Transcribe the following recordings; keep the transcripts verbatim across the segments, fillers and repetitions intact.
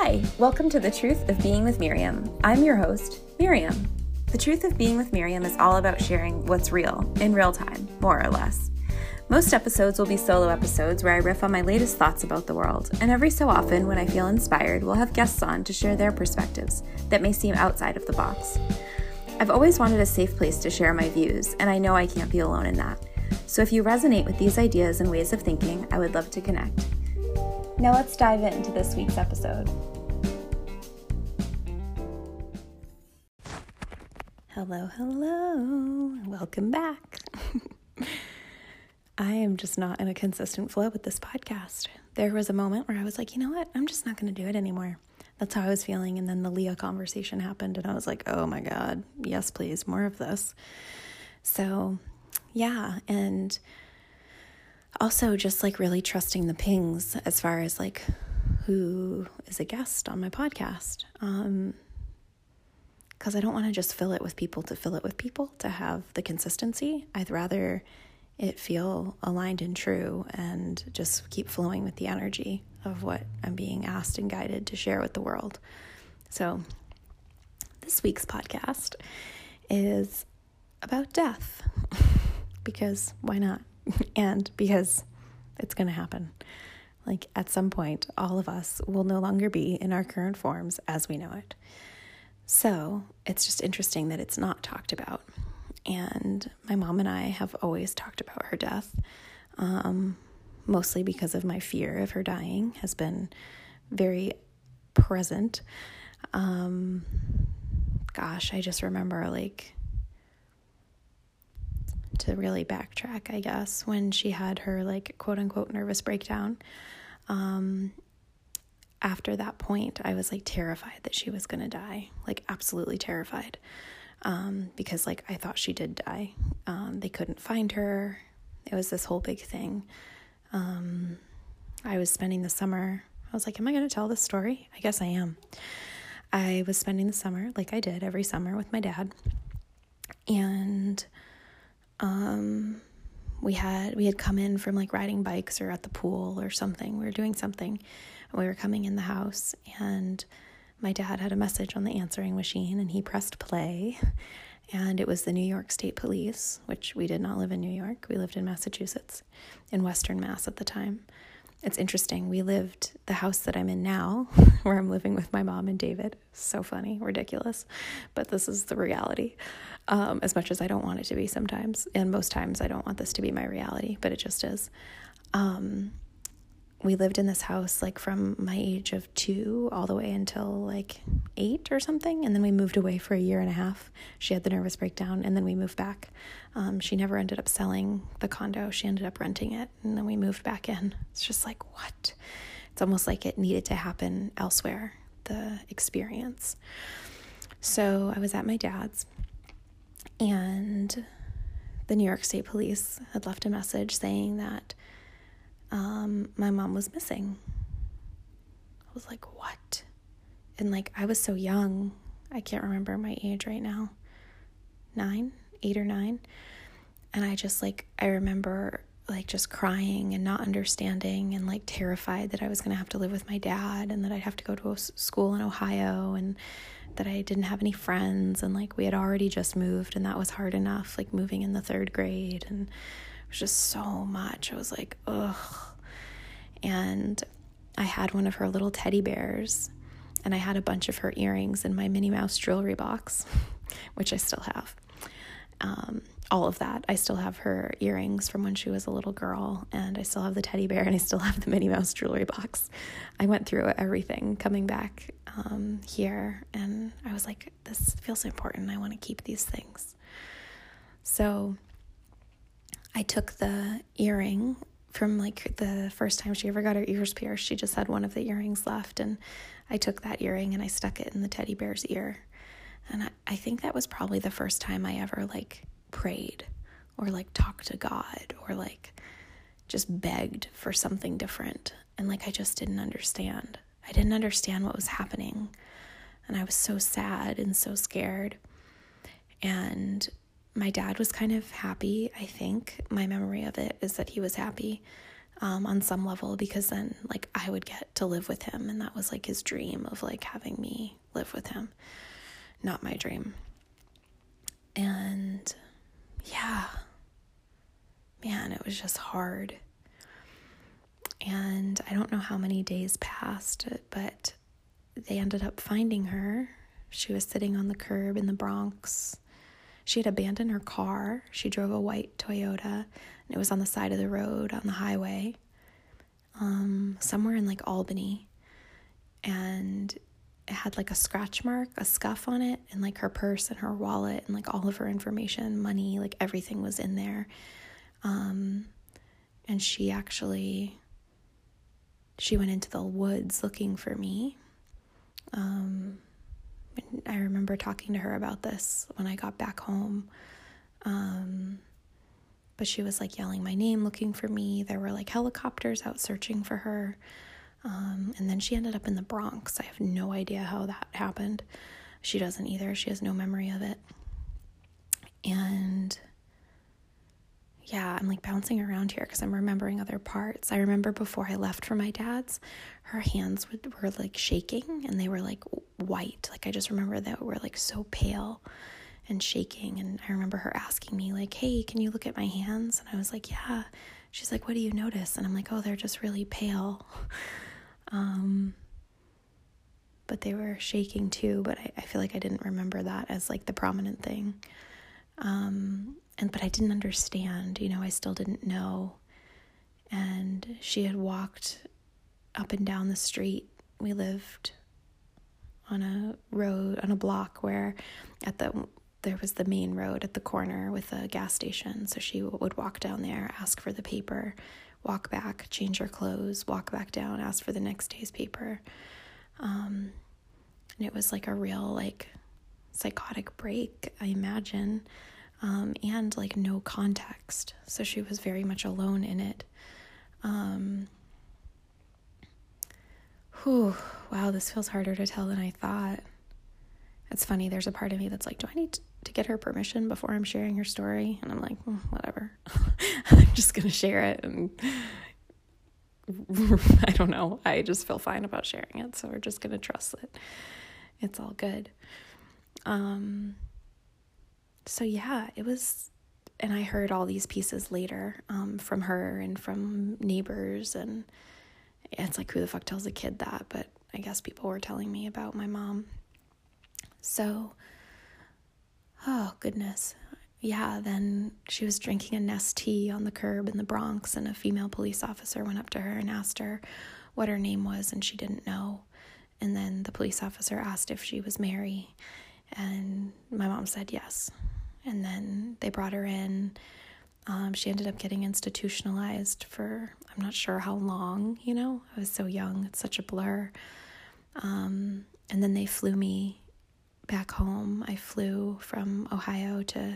Hi, welcome to The Truth of Being with Miriam. I'm your host, Miriam. The Truth of Being with Miriam is all about sharing what's real, in real time, more or less. Most episodes will be solo episodes where I riff on my latest thoughts about the world, and every so often, when I feel inspired, we'll have guests on to share their perspectives that may seem outside of the box. I've always wanted a safe place to share my views, and I know I can't be alone in that. So if you resonate with these ideas and ways of thinking, I would love to connect. Now let's dive into this week's episode. Hello, hello. Welcome back. I am just not in a consistent flow with this podcast. There was a moment where I was like, you know what? I'm just not going to do it anymore. That's how I was feeling. And then the Leah conversation happened and I was like, oh my God, yes, please, more of this. So yeah. And also just like really trusting the pings as far as like who is a guest on my podcast. Um, because I don't want to just fill it with people to fill it with people to have the consistency. I'd rather it feel aligned and true and just keep flowing with the energy of what I'm being asked and guided to share with the world. So this week's podcast is about death because why not? And because it's going to happen. Like at some point, all of us will no longer be in our current forms as we know it. So it's just interesting that it's not talked about. And my mom and I have always talked about her death, um, mostly because of my fear of her dying has been very present. Um, gosh, I just remember like, to really backtrack, I guess, when she had her like quote unquote nervous breakdown. Um, after that point, I was like terrified that she was going to die, like absolutely terrified. Um, because like I thought she did die. Um, they couldn't find her. It was this whole big thing. Um, I was spending the summer. I was like, am I going to tell this story? I guess I am. I was spending the summer like I did every summer with my dad. And Um, we had, we had come in from like riding bikes or at the pool or something. We were doing something and we were coming in the house and my dad had a message on the answering machine and he pressed play and it was the New York State Police, which we did not live in New York. We lived in Massachusetts, in Western Mass at the time. It's interesting. We lived the house that I'm in now, where I'm living with my mom and David. So funny, ridiculous, but this is the reality. Um, as much as I don't want it to be sometimes, and most times I don't want this to be my reality, but it just is. Um, we lived in this house like from my age of two all the way until like eight or something, and then we moved away for a year and a half. She had the nervous breakdown, and then we moved back. Um, she never ended up selling the condo. She ended up renting it, and then we moved back in. It's just like, what? It's almost like it needed to happen elsewhere, the experience. So I was at my dad's, and the New York State Police had left a message saying that um, my mom was missing. I was like, what? And like, I was so young. I can't remember my age right now. Nine, eight or nine. And I just like, I remember like just crying and not understanding and like terrified that I was going to have to live with my dad and that I'd have to go to a school in Ohio and that I didn't have any friends. And like, we had already just moved and that was hard enough, like moving in the third grade. And it was just so much. I was like, ugh. And I had one of her little teddy bears and I had a bunch of her earrings in my Minnie Mouse jewelry box, which I still have. Um, all of that. I still have her earrings from when she was a little girl, and I still have the teddy bear, and I still have the Minnie Mouse jewelry box. I went through everything coming back um, here, and I was like, this feels important. I want to keep these things. So I took the earring from like the first time she ever got her ears pierced. She just had one of the earrings left, and I took that earring and I stuck it in the teddy bear's ear. And I, I think that was probably the first time I ever like prayed or like talked to God or like just begged for something different. And like, I just didn't understand. I didn't understand what was happening. And I was so sad and so scared. And my dad was kind of happy, I think. My memory of it is that he was happy. um, on some level, because then like I would get to live with him, and that was like his dream of like having me live with him, not my dream. And yeah, man, it was just hard. And I don't know how many days passed, but they ended up finding her. She was sitting on the curb in the Bronx. She had abandoned her car. She drove a white Toyota, and it was on the side of the road on the highway, um, somewhere in like Albany. And it had like a scratch mark, a scuff on it, and like her purse and her wallet and like all of her information, money, like everything was in there. Um, and she actually, she went into the woods looking for me. Um, I remember talking to her about this when I got back home. Um, but she was like yelling my name, looking for me. There were like helicopters out searching for her. Um, and then she ended up in the Bronx. I have no idea how that happened. She doesn't either. She has no memory of it. And yeah, I'm like bouncing around here because I'm remembering other parts. I remember before I left for my dad's, her hands would, were like shaking, and they were like white. Like I just remember that were like so pale and shaking. And I remember her asking me like, hey, can you look at my hands? And I was like, yeah. She's like, what do you notice? And I'm like, oh, they're just really pale. Um, but they were shaking too, but I, I feel like I didn't remember that as like the prominent thing. Um, and, but I didn't understand, you know, I still didn't know. And she had walked up and down the street. We lived on a road, on a block where at the, there was the main road at the corner with a gas station. So she would walk down there, ask for the paper, walk back, change her clothes, walk back down, ask for the next day's paper. Um, and it was like a real, like, psychotic break, I imagine, um, and, like, no context. So she was very much alone in it. Um, whew, wow, this feels harder to tell than I thought. It's funny, there's a part of me that's like, do I need to get her permission before I'm sharing her story? And I'm like, mm, whatever. I'm just going to share it. And I don't know. I just feel fine about sharing it. So we're just going to trust that it's all good. Um, so yeah, it was, and I heard all these pieces later, um, from her and from neighbors. And it's like, who the fuck tells a kid that? But I guess people were telling me about my mom. So, oh goodness. Yeah, then she was drinking a Nestea on the curb in the Bronx, and a female police officer went up to her and asked her what her name was, and she didn't know. And then the police officer asked if she was Mary, and my mom said yes. And then they brought her in. Um, she ended up getting institutionalized for, I'm not sure how long, you know, I was so young. It's such a blur. Um, and then they flew me back home. I flew from Ohio to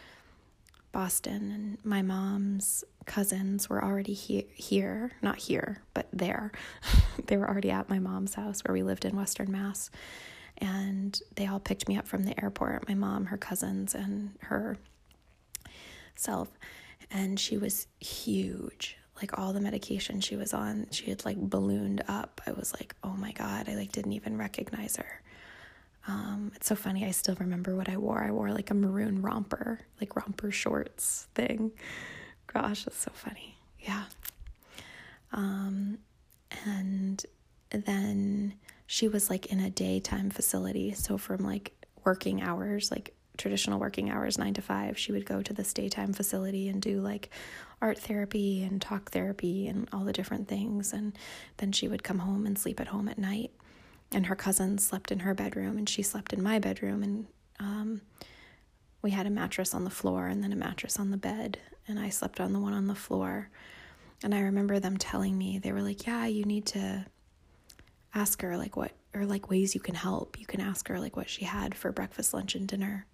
Boston, and my mom's cousins were already he- here, not here, but there. They were already at my mom's house where we lived in Western Mass, and they all picked me up from the airport, my mom, her cousins, and her self, and she was huge. Like, all the medication she was on, she had like ballooned up. I was like, oh my God, I like didn't even recognize her. Um, it's so funny. I still remember what I wore. I wore like a maroon romper, like romper shorts thing. Gosh, that's so funny. Yeah. Um, and then she was like in a daytime facility. So from like working hours, like traditional working hours, nine to five, she would go to this daytime facility and do like art therapy and talk therapy and all the different things. And then she would come home and sleep at home at night. And her cousin slept in her bedroom, and she slept in my bedroom. And um, we had a mattress on the floor and then a mattress on the bed. And I slept on the one on the floor. And I remember them telling me, they were like, yeah, you need to ask her like what, or like ways you can help. You can ask her like what she had for breakfast, lunch, and dinner,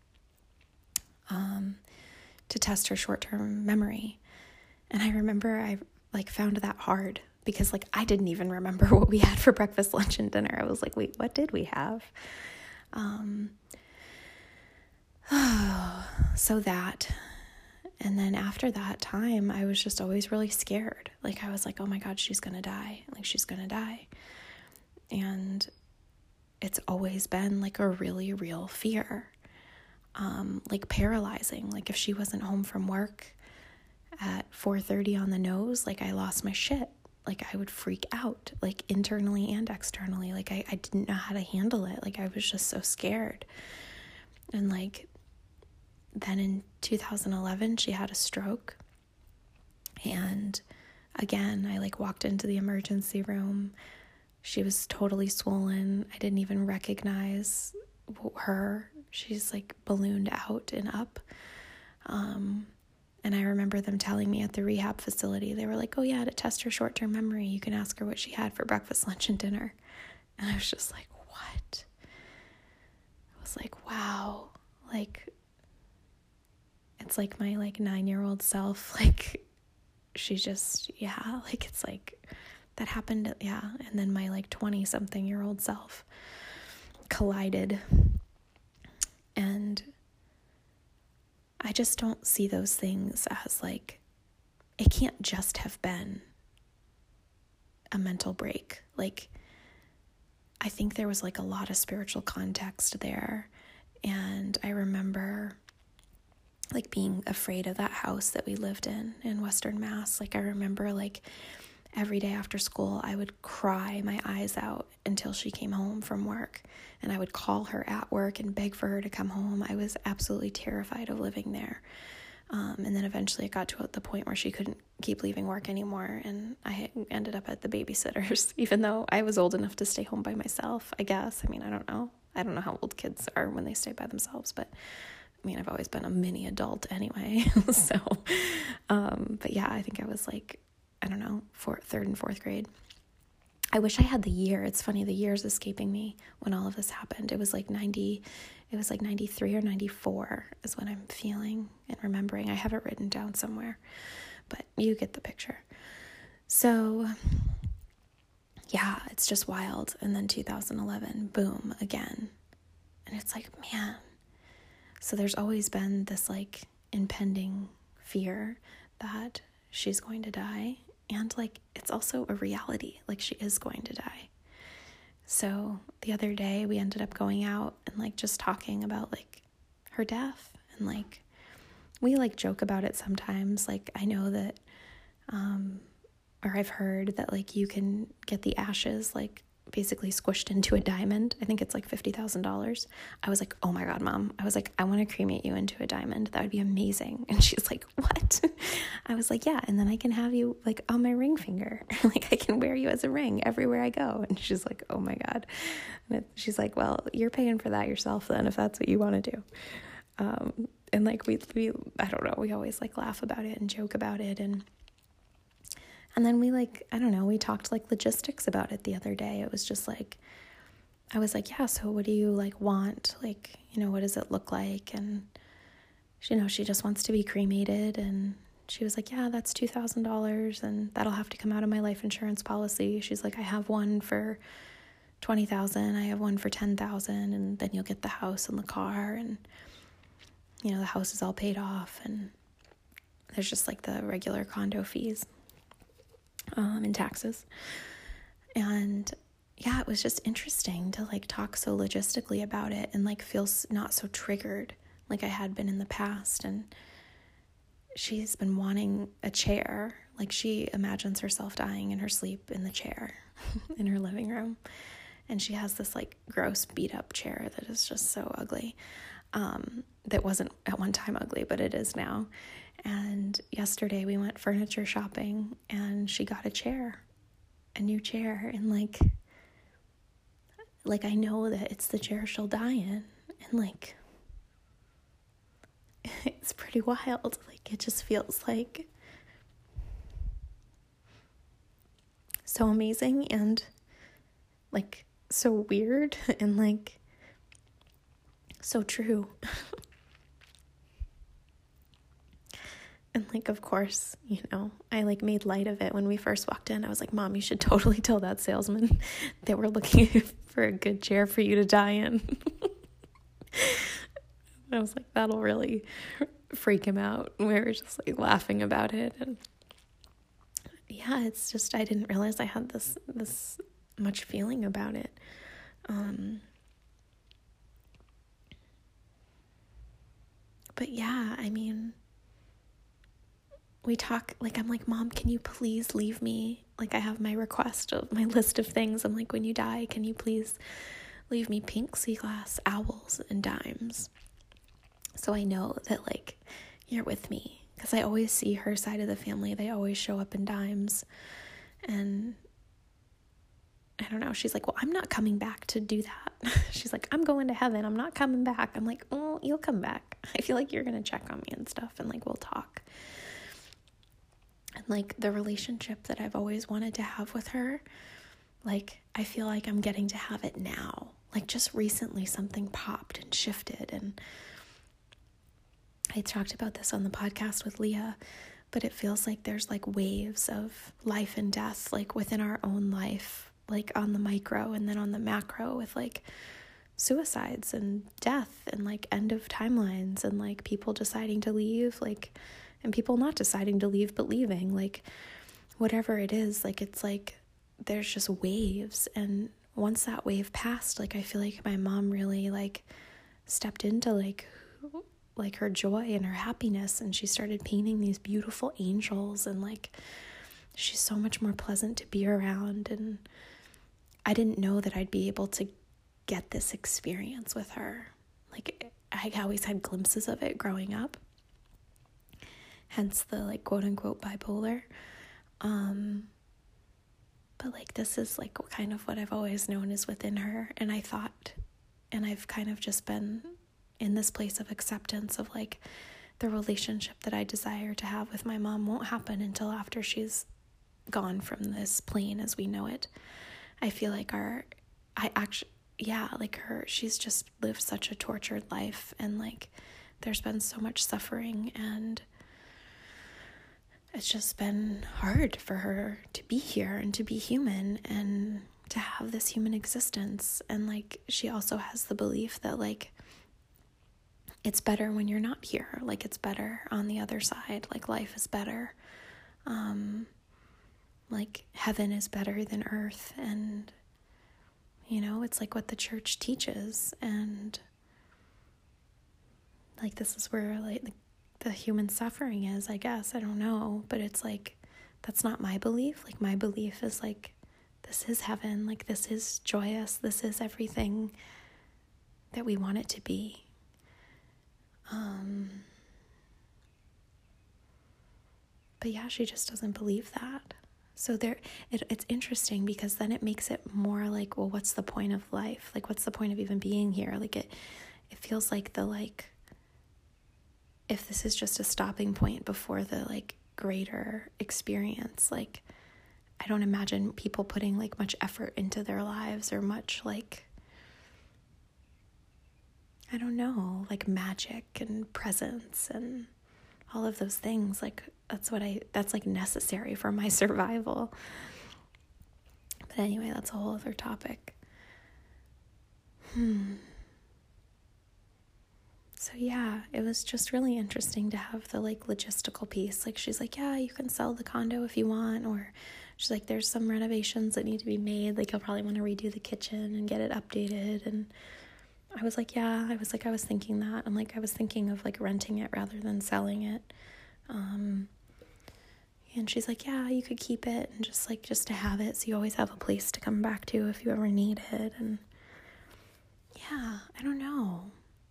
um, to test her short-term memory. And I remember I like found that hard, because like I didn't even remember what we had for breakfast, lunch, and dinner. I was like, wait, what did we have? Um, oh, so that, And then after that time, I was just always really scared. Like, I was like, oh my God, she's going to die. Like, she's going to die. And it's always been like a really real fear, um, like paralyzing. Like, if she wasn't home from work at four thirty on the nose, like, I lost my shit. Like, I would freak out, like, internally and externally. Like, I, I didn't know how to handle it. Like, I was just so scared. And like, then in two thousand eleven, she had a stroke. And again, I like walked into the emergency room. She was totally swollen. I didn't even recognize her. She's like ballooned out and up. Um, and I remember them telling me at the rehab facility, they were like, oh yeah, to test her short-term memory, you can ask her what she had for breakfast, lunch, and dinner. And I was just like, what? I was like, wow. Like, it's like my like nine-year-old self, like, she just, yeah, like, it's like, that happened, yeah, and then my like twenty-something-year-old self collided, and I just don't see those things as like, it can't just have been a mental break. Like, I think there was like a lot of spiritual context there, and I remember like being afraid of that house that we lived in in Western Mass. Like, I remember like every day after school, I would cry my eyes out until she came home from work, and I would call her at work and beg for her to come home. I was absolutely terrified of living there. Um, and then eventually it got to the point where she couldn't keep leaving work anymore, and I ended up at the babysitter's, even though I was old enough to stay home by myself, I guess. I mean, I don't know. I don't know how old kids are when they stay by themselves, but I mean, I've always been a mini adult anyway. so, um, but yeah, I think I was like, I don't know, fourth, third and fourth grade. I wish I had the year. It's funny, the year's escaping me when all of this happened. It was like ninety, it was like ninety-three or ninety-four is what I'm feeling and remembering. I have it written down somewhere, but you get the picture. So yeah, it's just wild. And then two thousand eleven, boom, again. And it's like, man. So there's always been this like impending fear that she's going to die. And like, it's also a reality, like she is going to die. So the other day we ended up going out and like just talking about like her death. And like, we like joke about it sometimes. Like, I know that, um, or I've heard that like you can get the ashes like basically squished into a diamond. I think it's like fifty thousand dollars. I was like, oh my God, Mom. I was like, I want to cremate you into a diamond. That would be amazing. And she's like, what? I was like, yeah. And then I can have you like on my ring finger. Like, I can wear you as a ring everywhere I go. And she's like, oh my God. And it, she's like, well, you're paying for that yourself then, if that's what you want to do. Um, and like, we, we, I don't know, we always like laugh about it and joke about it. And And then we like, I don't know, we talked like logistics about it the other day. It was just like, I was like, yeah, so what do you like want? Like, you know, what does it look like? And, you know, she just wants to be cremated. And she was like, yeah, that's two thousand dollars and that'll have to come out of my life insurance policy. She's like, I have one for twenty thousand dollars. I have one for ten thousand dollars, and then you'll get the house and the car. And, you know, the house is all paid off. And there's just like the regular condo fees. Um, and taxes. And yeah, it was just interesting to like talk so logistically about it and like feel not so triggered like I had been in the past. And she's been wanting a chair. Like, she imagines herself dying in her sleep in the chair in her living room. And she has this like gross beat up chair that is just so ugly. Um, that wasn't at one time ugly, but it is now. And yesterday we went furniture shopping and she got a chair, a new chair. And like, like I know that it's the chair she'll die in. And like, it's pretty wild. Like, it just feels like so amazing and like so weird and like so true. And like, of course, you know, I like made light of it when we first walked in. I was like, Mom, you should totally tell that salesman that we're looking for a good chair for you to die in. I was like, that'll really, freak him out. We were just like laughing about it. And yeah, it's just, I didn't realize I had this, this much feeling about it. Um, but yeah, I mean, we talk, like, I'm like, Mom, can you please leave me? Like, I have my request of my list of things. I'm like, when you die, can you please leave me pink sea glass, owls, and dimes? So I know that, like, you're with me. Because I always see her side of the family. They always show up in dimes. And I don't know. She's like, well, I'm not coming back to do that. She's like, I'm going to heaven. I'm not coming back. I'm like, oh, you'll come back. I feel like you're going to check on me and stuff. And, like, we'll talk. And, like, the relationship that I've always wanted to have with her, like, I feel like I'm getting to have it now. Like, just recently something popped and shifted. And I talked about this on the podcast with Leah, but it feels like there's, like, waves of life and death, like, within our own life, like, on the micro and then on the macro with, like, suicides and death and, like, end of timelines and, like, people deciding to leave, like, and people not deciding to leave but leaving, like, whatever it is, like, it's like there's just waves. And once that wave passed, like, I feel like my mom really, like, stepped into, like, like her joy and her happiness, and she started painting these beautiful angels, and, like, she's so much more pleasant to be around. And I didn't know that I'd be able to get this experience with her. Like, I always had glimpses of it growing up, hence the, like, quote unquote bipolar. Um, but, like, this is, like, kind of what I've always known is within her. And I thought, and I've kind of just been in this place of acceptance of, like, the relationship that I desire to have with my mom won't happen until after she's gone from this plane as we know it. I feel like our, I actually, yeah, like her, she's just lived such a tortured life, and, like, there's been so much suffering, and it's just been hard for her to be here and to be human and to have this human existence. And, like, she also has the belief that, like, it's better when you're not here. Like, it's better on the other side. Like, life is better. Um, like, heaven is better than earth. And, you know, it's like what the church teaches. And, like, this is where, like, the the human suffering is, I guess. I don't know. But it's like, that's not my belief. Like, my belief is, like, this is heaven. Like, this is joyous. This is everything that we want it to be. Um, but yeah, she just doesn't believe that. So there, it, it's interesting because then it makes it more like, well, what's the point of life? Like, what's the point of even being here? Like, it, it feels like the, like, if this is just a stopping point before the, like, greater experience, like, I don't imagine people putting, like, much effort into their lives or much, like, I don't know, like, magic and presence and all of those things. Like, that's what I, that's, like, necessary for my survival. But anyway, that's a whole other topic. Hmm. So yeah, it was just really interesting to have the, like, logistical piece. Like, she's like, yeah, you can sell the condo if you want, or she's like, there's some renovations that need to be made. Like, you'll probably want to redo the kitchen and get it updated. And I was like, yeah, I was like, I was thinking that. I'm like, I was thinking of, like, renting it rather than selling it. Um, and she's like, yeah, you could keep it and just, like, just to have it. So you always have a place to come back to if you ever need it. And yeah, I don't know.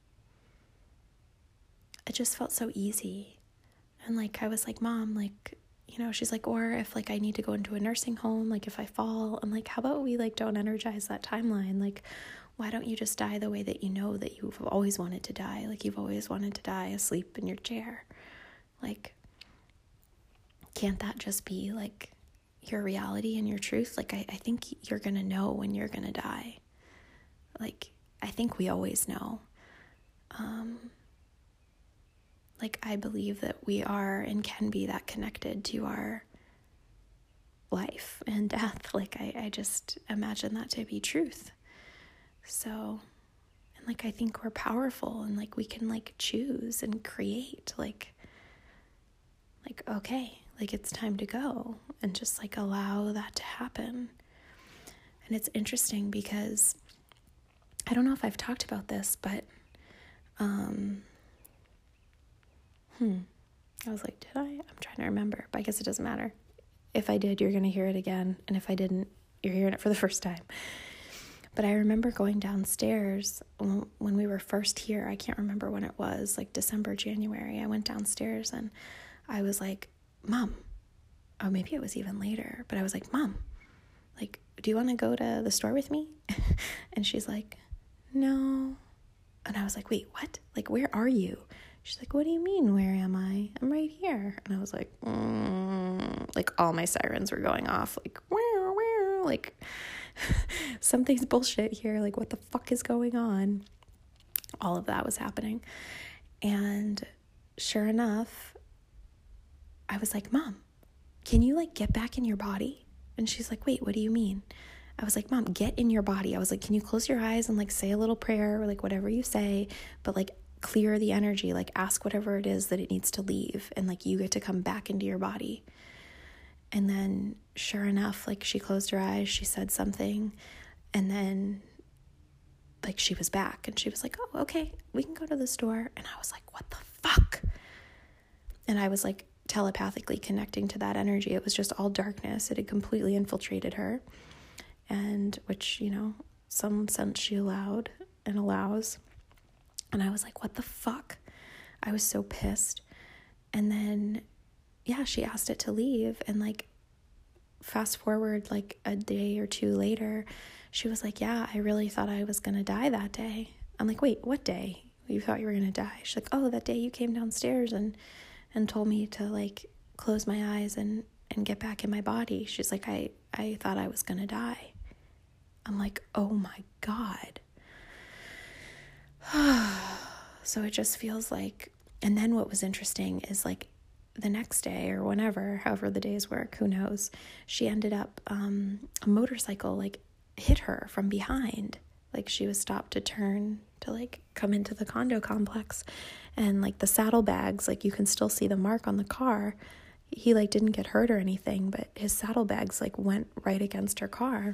It just felt so easy. And, like, I was like, Mom, like, you know, she's like, or if, like, I need to go into a nursing home, like, if I fall, I'm like, how about we, like, don't energize that timeline? Like, why don't you just die the way that you know that you've always wanted to die? Like, you've always wanted to die asleep in your chair. Like, can't that just be, like, your reality and your truth? Like, I, I think you're gonna know when you're gonna die. Like, I think we always know. Um, like, I believe that we are and can be that connected to our life and death. Like, I, I just imagine that to be truth. So, And like, I think we're powerful, and like, we can like choose and create, like, like, okay, like it's time to go, and just like allow that to happen. And it's interesting because I don't know if I've talked about this, but, um, hmm, I was like, did I? I'm trying to remember, but I guess it doesn't matter. If I did, you're going to hear it again. And if I didn't, you're hearing it for the first time. But I remember going downstairs when we were first here. I can't remember when it was, like December, January. I went downstairs and I was like, Mom, oh, maybe it was even later, but I was like, Mom, like, do you want to go to the store with me? And she's like, no. And I was like, wait, what? Like, where are you? She's like, what do you mean, where am I? I'm right here. And I was like, mm. Like, all my sirens were going off, like, wow, wow, like, something's bullshit here. Like, what the fuck is going on? All of that was happening. And sure enough, I was like, Mom, can you, like, get back in your body? And she's like, wait, what do you mean? I was like, Mom, get in your body. I was like, can you close your eyes and, like, say a little prayer or, like, whatever you say, but, like, clear the energy, like, ask whatever it is that it needs to leave, and, like, you get to come back into your body. And then sure enough, like, she closed her eyes, she said something, and then, like, she was back, and she was like, oh, okay, we can go to the store. And I was like, what the fuck? And I was, like, telepathically connecting to that energy. It was just all darkness. It had completely infiltrated her, and which, you know, some sense she allowed and allows. And I was like, what the fuck? I was so pissed. And then, yeah, she asked it to leave. And, like, fast forward, like, a day or two later, she was like, yeah, I really thought I was going to die that day. I'm like, wait, what day? You thought you were going to die? She's like, oh, that day you came downstairs and, and told me to, like, close my eyes and, and get back in my body. She's like, I, I thought I was going to die. I'm like, oh my God. So it just feels like, and then what was interesting is, like, the next day or whenever, however the days work, who knows, she ended up, um, a motorcycle, like, hit her from behind. Like, she was stopped to turn to, like, come into the condo complex, and, like, the saddlebags, like, you can still see the mark on the car. He, like, didn't get hurt or anything, but his saddlebags, like, went right against her car.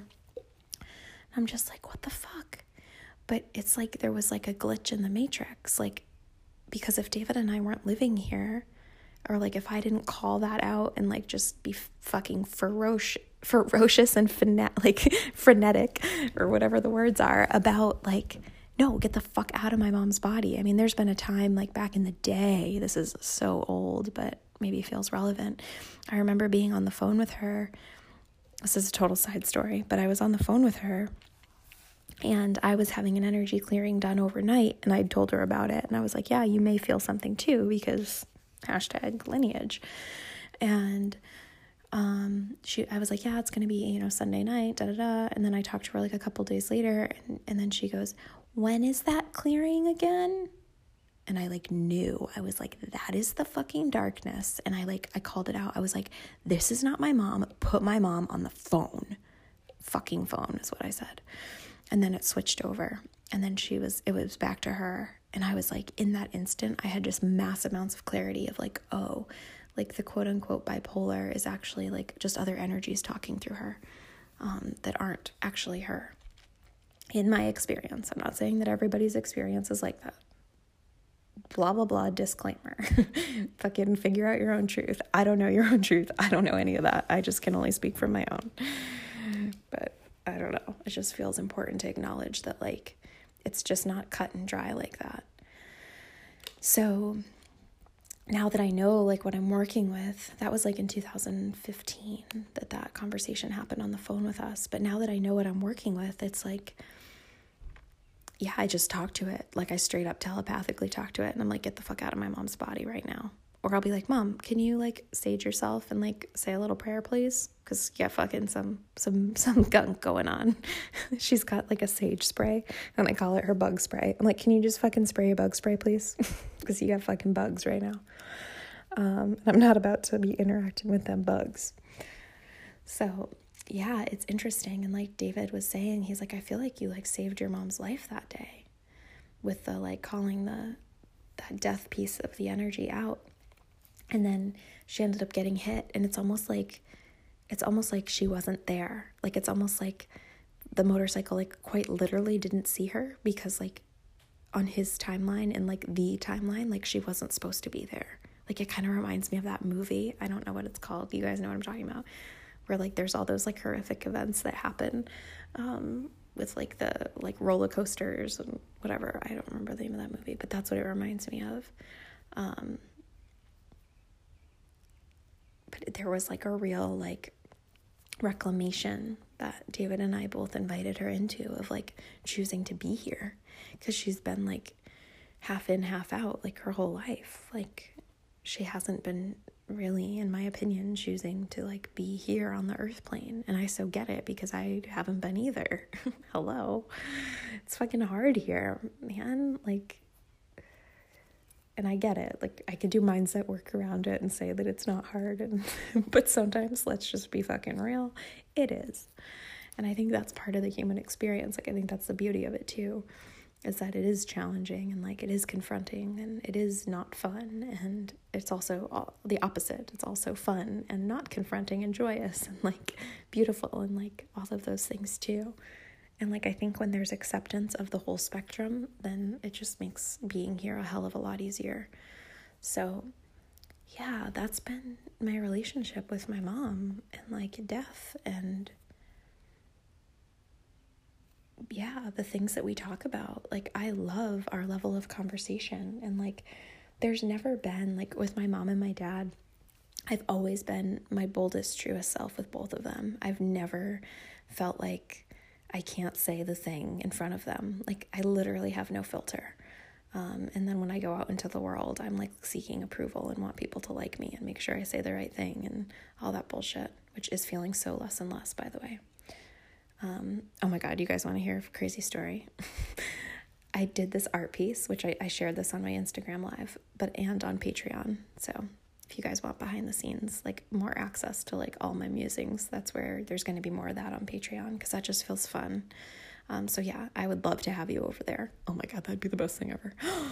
I'm just like, what the fuck? But it's like there was, like, a glitch in the matrix, like, because if David and I weren't living here, or, like, if I didn't call that out and, like, just be fucking ferocious, ferocious and frenet- like frenetic, or whatever the words are, about, like, no, get the fuck out of my mom's body. I mean, there's been a time, like, back in the day, this is so old, but maybe feels relevant. I remember being on the phone with her. This is a total side story, but I was on the phone with her, and I was having an energy clearing done overnight, and I told her about it, and I was like, yeah, you may feel something too, because hashtag lineage. And um, she, I was like, yeah, it's going to be, you know, Sunday night, da da da. And then I talked to her, like, a couple days later, and, and then she goes, when is that clearing again? And I, like, knew. I was like, that is the fucking darkness. And I, like, I called it out. I was like, this is not my mom. Put my mom on the phone. Fucking phone is what I said. And then it switched over. And then she was, it was back to her. And I was like, in that instant, I had just mass amounts of clarity of, like, oh, like, the quote unquote bipolar is actually, like, just other energies talking through her, um, that aren't actually her. In my experience, I'm not saying that everybody's experience is like that. Blah, blah, blah, disclaimer. Fucking figure out your own truth. I don't know your own truth. I don't know any of that. I just can only speak from my own. But I don't know. It just feels important to acknowledge that, like, it's just not cut and dry like that. So now that I know, like, what I'm working with, that was, like, in two thousand fifteen that that conversation happened on the phone with us. But now that I know what I'm working with, it's like, yeah, I just talk to it. Like, I straight up telepathically talk to it, and I'm like, get the fuck out of my mom's body right now. Or I'll be like, Mom, can you, like, sage yourself and, like, say a little prayer, please? Because, yeah, fucking some, some, some gunk going on. She's got, like, a sage spray, and I call it her bug spray. I'm like, can you just fucking spray a bug spray, please? Because you got fucking bugs right now. Um, I'm not about to be interacting with them bugs. So, yeah, it's interesting. And, like, David was saying, he's like, I feel like you, like, saved your mom's life that day. with the like calling the that death piece of the energy out. And then she ended up getting hit, and it's almost like it's almost like she wasn't there. Like it's almost like the motorcycle like quite literally didn't see her, because like on his timeline and like the timeline, like she wasn't supposed to be there. Like it kind of reminds me of that movie. I don't know what it's called. You guys know what I'm talking about, where like there's all those like horrific events that happen um with like the like roller coasters and whatever. I don't remember the name of that movie, but that's what it reminds me of. Um but there was like a real like reclamation that David and I both invited her into, of like choosing to be here, because she's been like half in, half out like her whole life. Like she hasn't been really, in my opinion, choosing to like be here on the earth plane. And I so get it, because I haven't been either. Hello. It's fucking hard here, man. Like, and I get it. Like I could do mindset work around it and say that it's not hard, and but sometimes, let's just be fucking real, it is. And I think that's part of the human experience. Like I think that's the beauty of it too, is that it is challenging, and like it is confronting, and it is not fun, and it's also all, the opposite. It's also fun and not confronting and joyous and like beautiful and like all of those things too. And like I think when there's acceptance of the whole spectrum, then it just makes being here a hell of a lot easier. So yeah, that's been my relationship with my mom and like death, and yeah, the things that we talk about. Like I love our level of conversation, and like there's never been, like with my mom and my dad, I've always been my boldest, truest self with both of them. I've never felt like I can't say the thing in front of them. Like I literally have no filter. Um, and then when I go out into the world, I'm like seeking approval and want people to like me and make sure I say the right thing and all that bullshit, which is feeling so less and less, by the way. Um, oh my God, you guys want to hear a crazy story? I did this art piece, which I, I shared this on my Instagram live, but and on Patreon. So if you guys want behind the scenes, like more access to like all my musings, that's where there's going to be more of that on Patreon, because that just feels fun. Um, so yeah, I would love to have you over there. Oh my God, that'd be the best thing ever.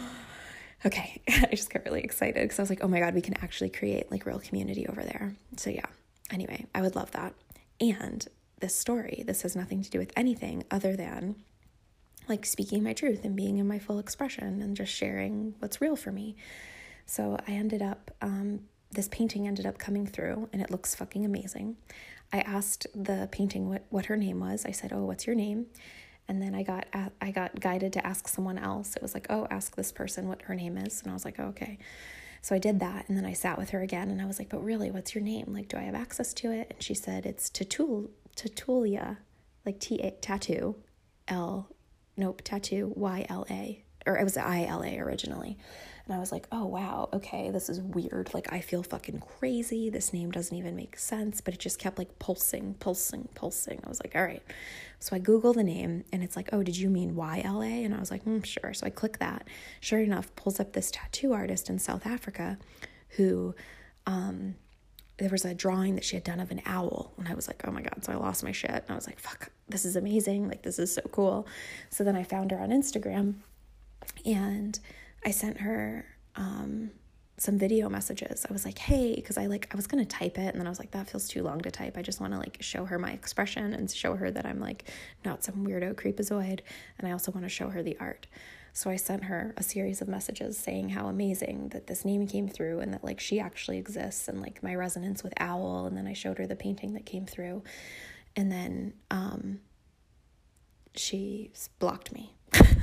Okay, I just got really excited because I was like, oh my God, we can actually create like real community over there. So yeah, anyway, I would love that. And this story, this has nothing to do with anything other than like speaking my truth and being in my full expression and just sharing what's real for me. So I ended up, um, this painting ended up coming through, and it looks fucking amazing. I asked the painting what, what her name was. I said, oh, what's your name? And then I got, I got guided to ask someone else. It was like, oh, ask this person what her name is. And I was like, oh, okay. So I did that. And then I sat with her again, and I was like, but really, what's your name? Like, do I have access to it? And she said, it's Tatul, Tatulia, like T A, tattoo, L, nope, tattoo, Y L A, or it was I L A originally. And I was like, oh, wow, okay, this is weird. Like, I feel fucking crazy. This name doesn't even make sense, but it just kept like pulsing, pulsing, pulsing. I was like, all right. So I Google the name, and it's like, oh, did you mean Y L A? And I was like, mm, sure. So I click that. Sure enough, pulls up this tattoo artist in South Africa who, um, there was a drawing that she had done of an owl. And I was like, oh my God. So I lost my shit. And I was like, fuck, this is amazing. Like, this is so cool. So then I found her on Instagram, and I sent her um, some video messages. I was like, hey, because I like, I was going to type it, and then I was like, that feels too long to type. I just want to like show her my expression and show her that I'm like not some weirdo creepazoid. And I also want to show her the art. So I sent her a series of messages saying how amazing that this name came through, and that like she actually exists, and like my resonance with owl. And then I showed her the painting that came through, and then um, she blocked me.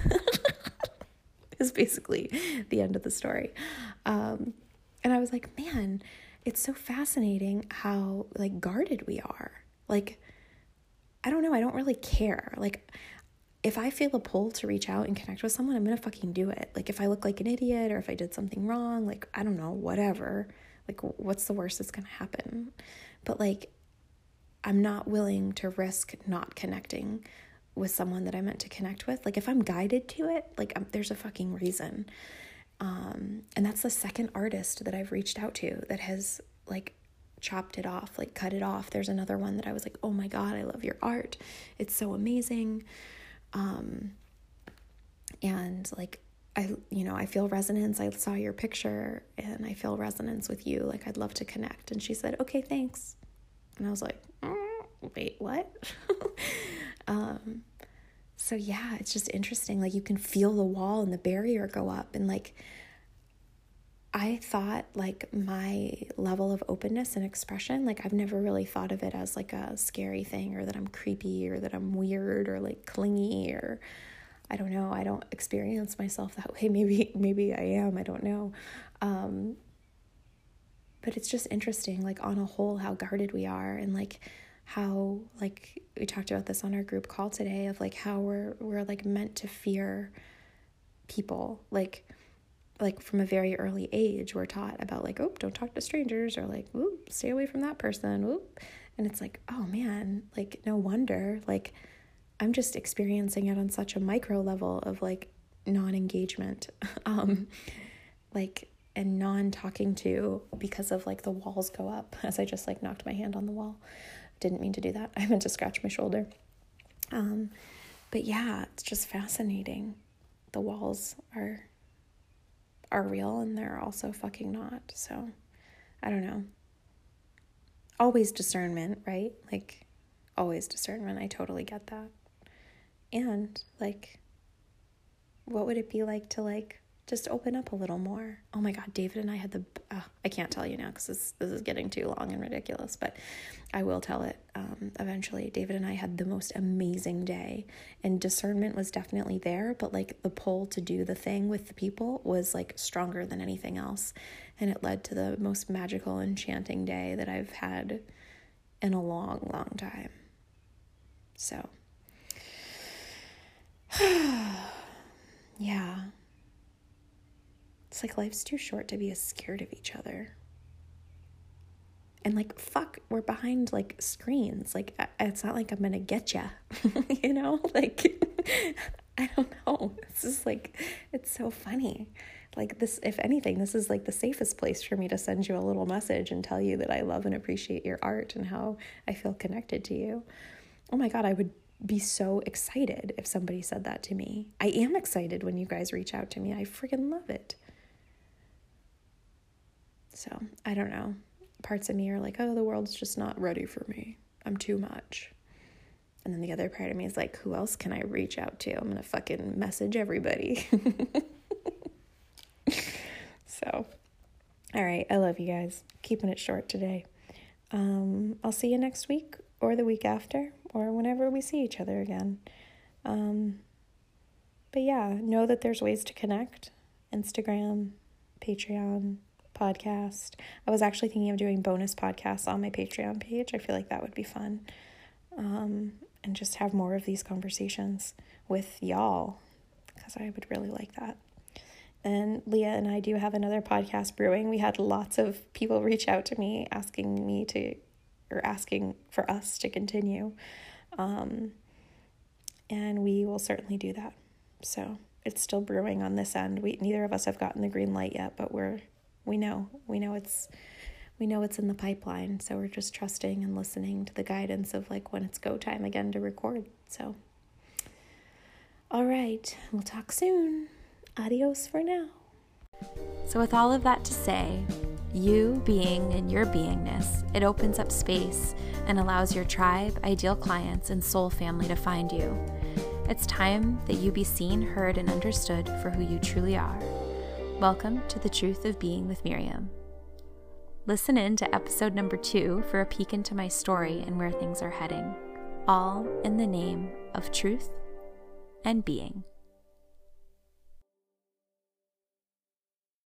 Is basically the end of the story. Um, and I was like, man, it's so fascinating how like guarded we are. Like, I don't know. I don't really care. Like, if I feel a pull to reach out and connect with someone, I'm going to fucking do it. Like, if I look like an idiot, or if I did something wrong, like, I don't know, whatever, like, what's the worst that's going to happen? But like, I'm not willing to risk not connecting with someone that I meant to connect with. Like, if I'm guided to it, like, um, there's a fucking reason. Um, and that's the second artist that I've reached out to that has like chopped it off, like cut it off. There's another one that I was like, oh my God, I love your art. It's so amazing. Um, And like, I, you know, I feel resonance. I saw your picture and I feel resonance with you. Like, I'd love to connect. And she said, okay, thanks. And I was like, mm, wait, what? um, so yeah, it's just interesting. Like, you can feel the wall and the barrier go up. And like, I thought like my level of openness and expression, like I've never really thought of it as like a scary thing, or that I'm creepy, or that I'm weird, or like clingy, or I don't know. I don't experience myself that way. Maybe, maybe I am. I don't know. Um, but it's just interesting, like on a whole, how guarded we are, and like how, like we talked about this on our group call today, of like how we're, we're like meant to fear people. Like, like from a very early age, we're taught about like, oh, don't talk to strangers, or like, ooh, stay away from that person. Ooh. And it's like, oh man, like no wonder, like I'm just experiencing it on such a micro level of like non-engagement, um, like, and non-talking to, because of like the walls go up, as I just like knocked my hand on the wall. Didn't mean to do that. I meant to scratch my shoulder. Um, but yeah, it's just fascinating. The walls are, are real, and they're also fucking not. So I don't know. Always discernment, right? Like always discernment. I totally get that. And like, what would it be like to like just open up a little more? Oh my God, David and I had the, uh, I can't tell you now because this, this is getting too long and ridiculous, but I will tell it um, eventually. David and I had the most amazing day, and discernment was definitely there, but like the pull to do the thing with the people was like stronger than anything else. And it led to the most magical, enchanting day that I've had in a long, long time. So yeah. It's like life's too short to be as scared of each other. And like, fuck, we're behind like screens. Like, it's not like I'm gonna get ya, you know? Like, I don't know. It's just like, it's so funny. Like this, if anything, this is like the safest place for me to send you a little message and tell you that I love and appreciate your art and how I feel connected to you. Oh my God, I would be so excited if somebody said that to me. I am excited when you guys reach out to me. I freaking love it. So I don't know. Parts of me are like, oh, the world's just not ready for me. I'm too much. And then the other part of me is like, who else can I reach out to? I'm going to fucking message everybody. So, all right. I love you guys. Keeping it short today. Um, I'll see you next week or the week after, or whenever we see each other again. Um, but yeah, know that there's ways to connect. Instagram, Patreon, podcast. I was actually thinking of doing bonus podcasts on my Patreon page. I feel like that would be fun. Um, and just have more of these conversations with y'all, because I would really like that. And Leah and I do have another podcast brewing. We had lots of people reach out to me asking me to, or asking for us to continue. Um, and we will certainly do that. So it's still brewing on this end. We, neither of us have gotten the green light yet, but we're, we know, we know it's, we know it's in the pipeline. So we're just trusting and listening to the guidance of like when it's go time again to record. So, all right, we'll talk soon. Adios for now. So with all of that to say, you being in your beingness, it opens up space and allows your tribe, ideal clients, and soul family to find you. It's time that you be seen, heard, and understood for who you truly are. Welcome to the Truth of Being with Miriam. Listen in to episode number two for a peek into my story and where things are heading, all in the name of truth and being.